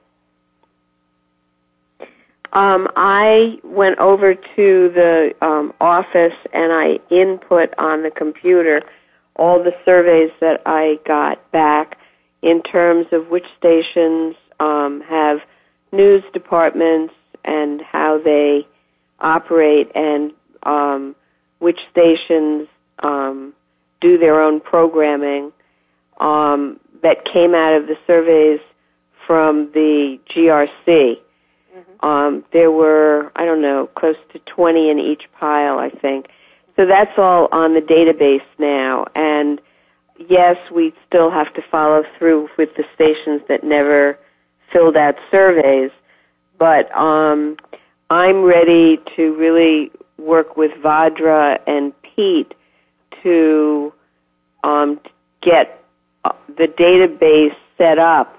Speaker 4: I went over to the office and I input on the computer all the surveys that I got back in terms of which stations have news departments and how they operate, and which stations do their own programming, that came out of the surveys from the GRC. There were, close to 20 in each pile, I think. So that's all on the database now. And yes, we still have to follow through with the stations that never filled out surveys. But I'm ready to really work with Vadra and Pete to get the database set up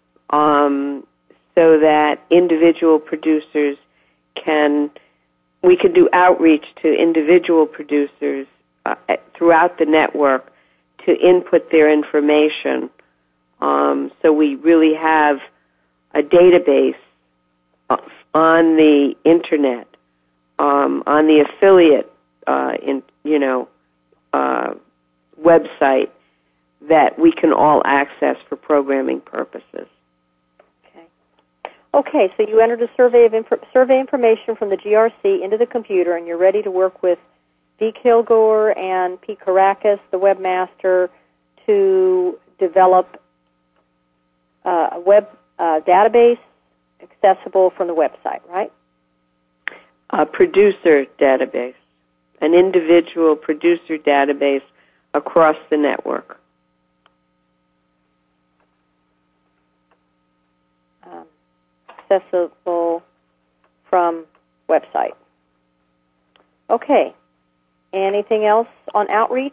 Speaker 4: so that individual producers we can do outreach to individual producers throughout the network to input their information. So we really have a database on the internet, on the affiliate, website that we can all access for programming purposes.
Speaker 1: Okay, so you entered a survey information from the GRC into the computer, and you're ready to work with V. Kilgore and Pete Caracas, the webmaster, to develop a web database accessible from the website, right?
Speaker 4: A producer database, an individual producer database across the network.
Speaker 1: Accessible from website. Okay. Anything else on outreach?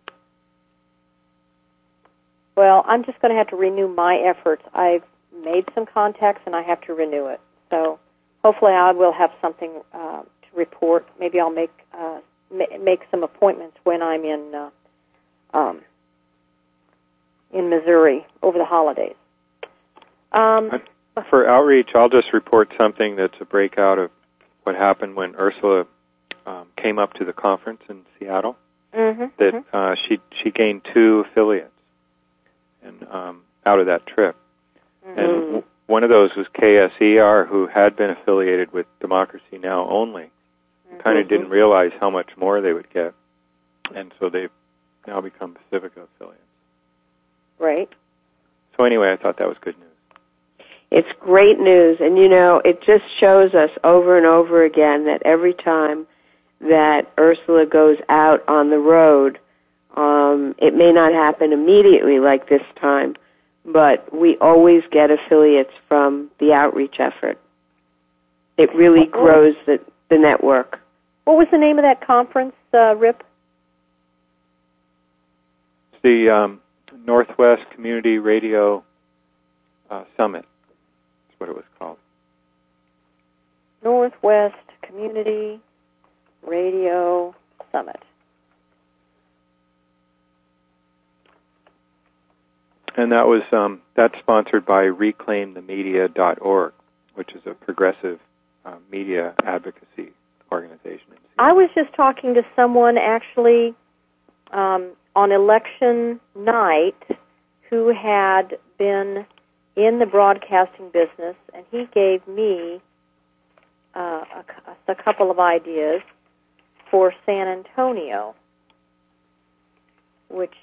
Speaker 1: Well, I'm just going to have to renew my efforts. I've made some contacts and I have to renew it. So hopefully I will have something to report. Maybe I'll make some appointments when I'm in Missouri over the holidays.
Speaker 3: For outreach, I'll just report something that's a breakout of what happened when Ursula came up to the conference in Seattle. That she gained 2 affiliates, and out of that trip, and one of those was KSER, who had been affiliated with Democracy Now! Only. Kind of didn't realize how much more they would get, and so they've now become Pacifica affiliates.
Speaker 1: Right.
Speaker 3: So anyway, I thought that was good news.
Speaker 4: It's great news, and it just shows us over and over again that every time that Ursula goes out on the road, it may not happen immediately like this time, but we always get affiliates from the outreach effort. It really grows the network.
Speaker 1: What was the name of that conference, Rip?
Speaker 3: It's the Northwest Community Radio Summit. That's what it was called.
Speaker 1: Northwest Community Radio Summit.
Speaker 3: And that was that's sponsored by ReclaimTheMedia.org, which is a progressive media advocacy organization.
Speaker 1: I was just talking to someone actually on election night who had been in the broadcasting business, and he gave me a couple of ideas for San Antonio, which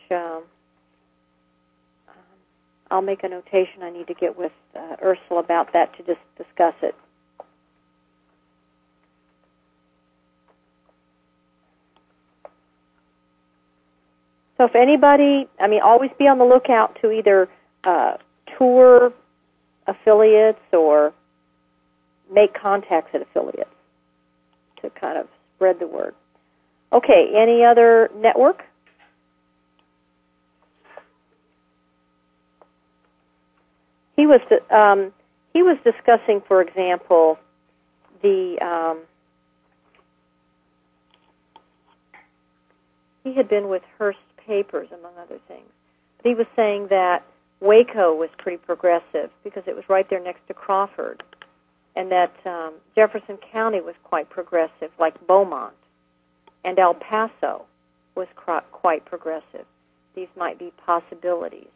Speaker 1: I'll make a notation. I need to get with Ursula about that to just discuss it. So if anybody, always be on the lookout to either tour affiliates or make contacts at affiliates to kind of spread the word. Okay, any other network? He was discussing, for example, he had been with Hearst Papers, among other things. But he was saying that Waco was pretty progressive because it was right there next to Crawford, and that Jefferson County was quite progressive, like Beaumont, and El Paso was quite progressive. These might be possibilities.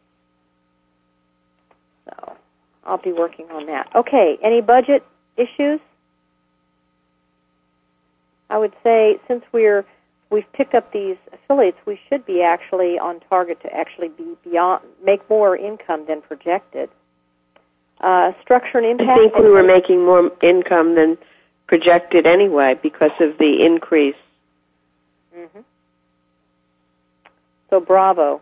Speaker 1: So I'll be working on that. Okay, any budget issues? I would say since we've picked up these affiliates, we should be actually on target to actually be make more income than projected. Structure and impact.
Speaker 4: I think we were making more income than projected anyway because of the increase.
Speaker 1: Mm-hmm. So bravo.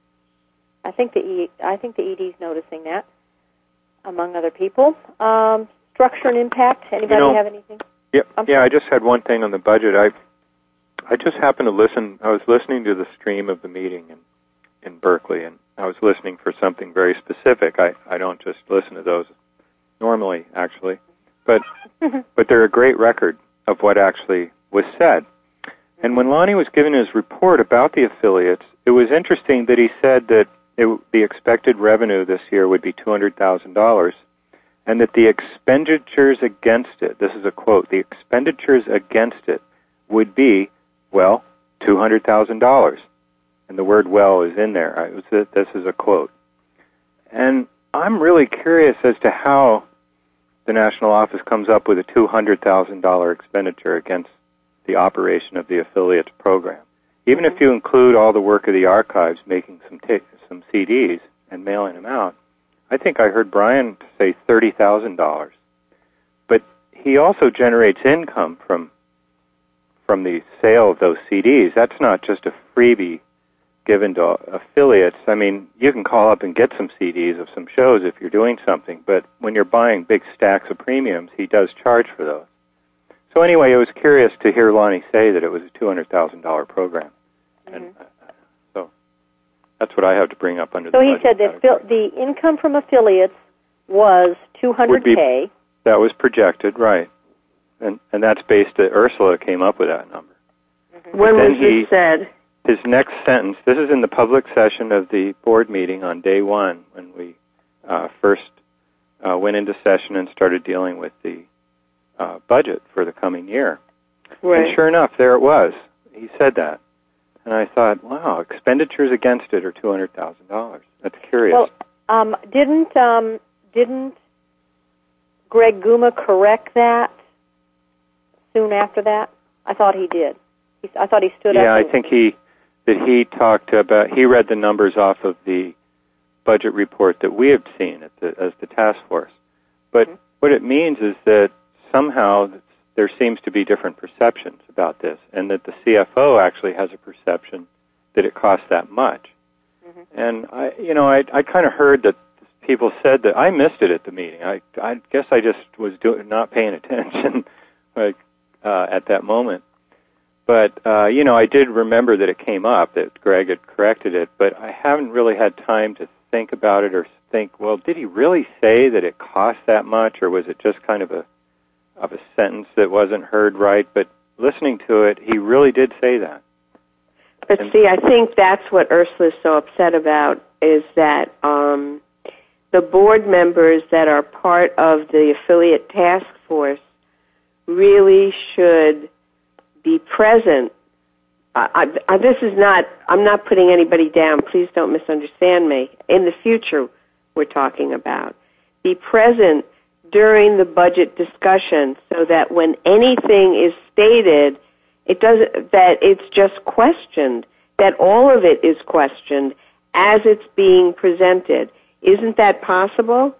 Speaker 1: I think the ED's noticing that, among other people. Structure and impact. Anybody have anything?
Speaker 3: Yeah, I just had one thing on the budget. I just happened to listen. I was listening to the stream of the meeting in Berkeley, and I was listening for something very specific. I don't just listen to those normally, actually, but they're a great record of what actually was said. And when Lonnie was giving his report about the affiliates, it was interesting that he said that the expected revenue this year would be $200,000, and that the expenditures against it, this is a quote, the expenditures against it would be, well, $200,000. And the word well is in there. This is a quote. And I'm really curious as to how the national office comes up with a $200,000 expenditure against the operation of the affiliates program. Even if you include all the work of the archives, making some CDs and mailing them out, I think I heard Brian say $30,000. But he also generates income from the sale of those CDs. That's not just a freebie given to affiliates. I mean, you can call up and get some CDs of some shows if you're doing something, but when you're buying big stacks of premiums, he does charge for those. So anyway, it was curious to hear Lonnie say that it was a $200,000 program. Mm-hmm. And so that's what I have to bring up under the budget.
Speaker 1: So he said that the income from affiliates was $200K.
Speaker 3: That was projected, right. And that's based that Ursula came up with that number.
Speaker 4: Mm-hmm. When was this said?
Speaker 3: His next sentence, this is in the public session of the board meeting on day one when we first went into session and started dealing with the budget for the coming year.
Speaker 4: Right.
Speaker 3: And sure enough, there it was. He said that. And I thought, wow, expenditures against it are $200,000. That's curious.
Speaker 1: Well, didn't Greg Guma correct that soon after that? I thought he did. I thought he stood up.
Speaker 3: Yeah, I think he talked about, he read the numbers off of the budget report that we had seen as the task force. But what it means is that somehow there seems to be different perceptions about this, and that the CFO actually has a perception that it costs that much. And I kind of heard that people said that I missed it at the meeting. I guess I just was not paying attention at that moment. But I did remember that it came up, that Greg had corrected it, but I haven't really had time to think about it or think, well, did he really say that it cost that much, or was it just kind of a sentence that wasn't heard right? But listening to it, he really did say that.
Speaker 4: But see, I think that's what Ursula is so upset about, is that the board members that are part of the affiliate task force really should be present. This is not, I'm not putting anybody down. Please don't misunderstand me. In the future, we're talking about. Be present during the budget discussion so that when anything is stated, that it's just questioned, that all of it is questioned as it's being presented. Isn't that possible?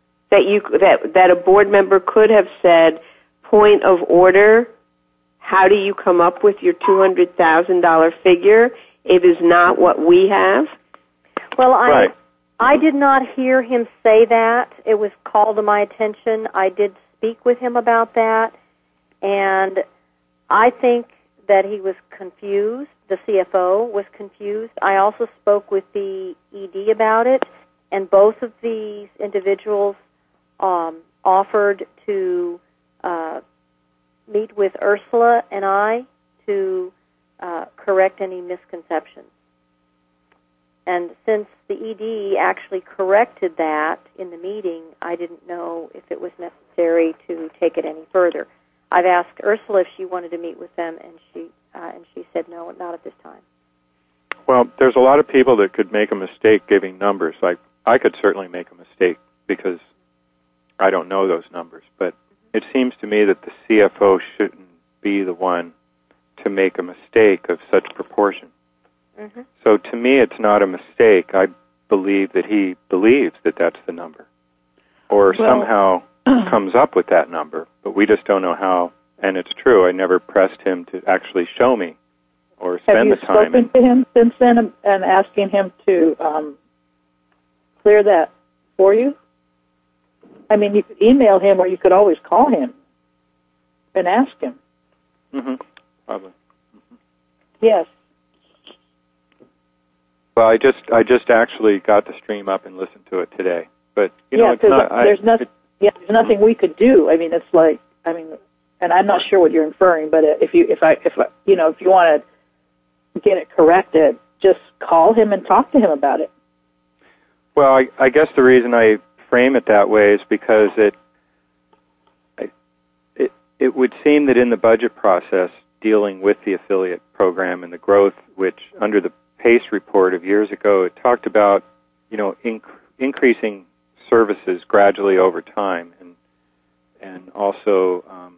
Speaker 4: That a board member could have said, point of order, how do you come up with your $200,000 figure? It is not what we have.
Speaker 1: Well, I did not hear him say that. It was called to my attention. I did speak with him about that, and I think that he was confused. The CFO was confused. I also spoke with the ED about it, and both of these individuals offered to meet with Ursula and I to correct any misconceptions. And since the ED actually corrected that in the meeting, I didn't know if it was necessary to take it any further. I've asked Ursula if she wanted to meet with them, and she said no, not at this time.
Speaker 3: Well, there's a lot of people that could make a mistake giving numbers. Like I could certainly make a mistake because I don't know those numbers. But it seems to me that the CFO shouldn't be the one to make a mistake of such proportion. Mm-hmm. So to me, it's not a mistake. I believe that he believes that that's the number, or somehow comes up with that number, but we just don't know how. And it's true, I never pressed him to actually show me or spend the time.
Speaker 2: Have you spoken to him since then and asking him to clear that for you? I mean, you could email him, or you could always call him and ask him.
Speaker 3: Mm-hmm. Probably. Mm-hmm.
Speaker 2: Yes.
Speaker 3: Well, I just actually got the stream up and listened to it today. But it's not.
Speaker 2: There's nothing we could do. I mean, it's like, and I'm not sure what you're inferring, but if you want to get it corrected, just call him and talk to him about it.
Speaker 3: Well, I guess the reason I frame it that way is because it would seem that in the budget process, dealing with the affiliate program and the growth, which under the PACE report of years ago, it talked about, increasing services gradually over time, and also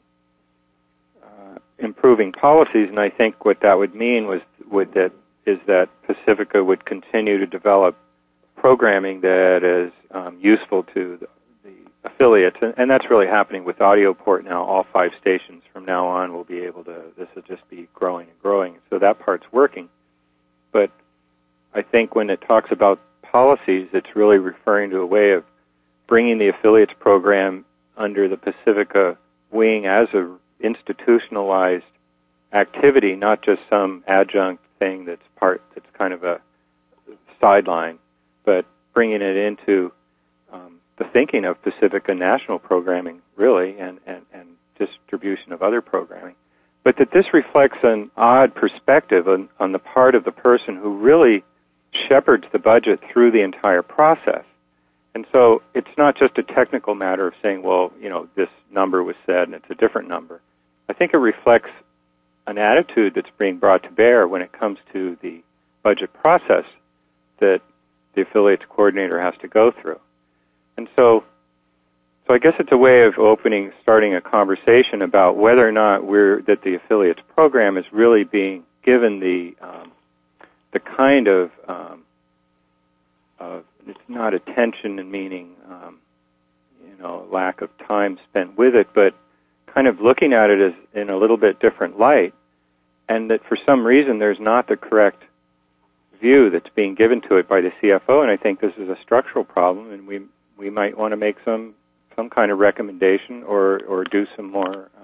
Speaker 3: improving policies. And I think what that would mean is that Pacifica would continue to develop programming that is useful to the affiliates, and that's really happening with AudioPort now. All 5 stations from now on will be able to. This will just be growing and growing. So that part's working. But I think when it talks about policies, it's really referring to a way of bringing the affiliates program under the Pacifica wing as a institutionalized activity, not just some adjunct thing that's kind of a sideline, but bringing it into the thinking of Pacifica national programming, really, and distribution of other programming. But that this reflects an odd perspective on the part of the person who really shepherds the budget through the entire process. And so it's not just a technical matter of saying, well, this number was said and it's a different number. I think it reflects an attitude that's being brought to bear when it comes to the budget process that the affiliates coordinator has to go through. And so I guess it's a way of starting a conversation about whether or not that the affiliates program is really being given the kind of it's not attention and meaning, lack of time spent with it, but kind of looking at it as in a little bit different light, and that for some reason there's not the correct view that's being given to it by the CFO, and I think this is a structural problem, and we might want to make some kind of recommendation or do some more